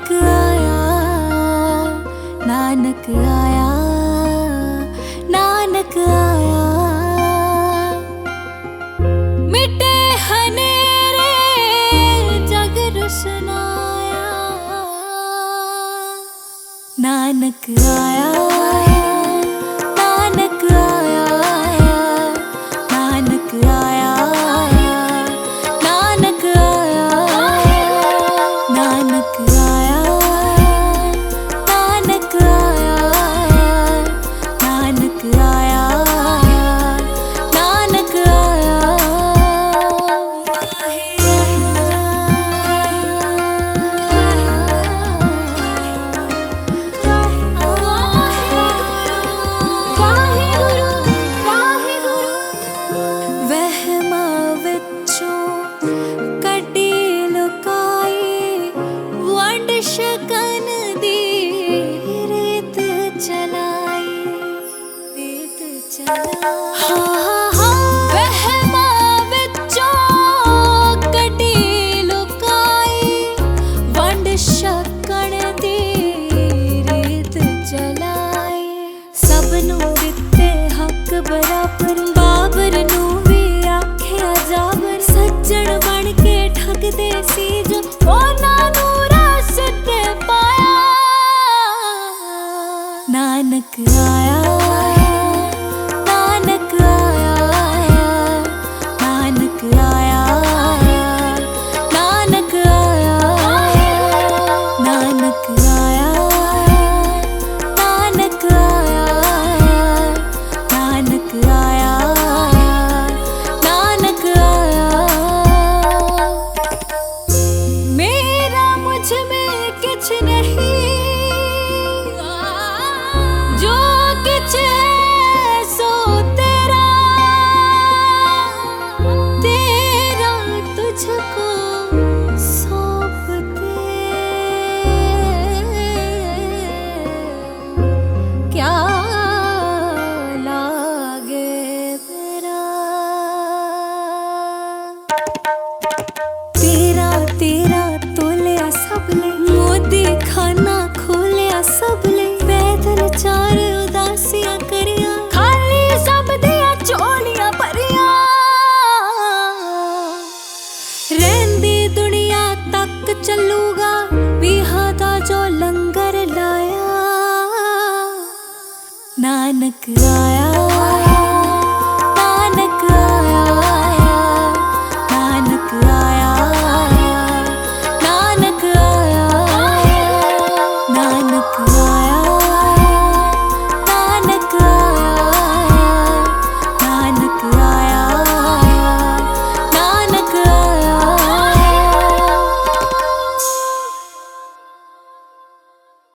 नानक आया, नानक आया, नानक आया। मिटे हनेरे जग रुसनाया, नानक आया, नानक आया, नानक आया, नानक आया, नानक आया, नानक आया, नानक आया, नानक आया। वहमां विचों कड्डी लुकाई, वंड शकन दी रीत चलाई, रीत चलाई। वहमां विचों कड्डी लुकाई, वंड शकन दी रीत चलाई। सबनूं दित्ते हक बराबर, बाबर नूं भी आख्या जाबर। सज्जण बन के ठगदे सी जो उन्हां नूं रास्ते पाया, नानक आया, नानक आया, नानक आया, नानक आया, नानक आया।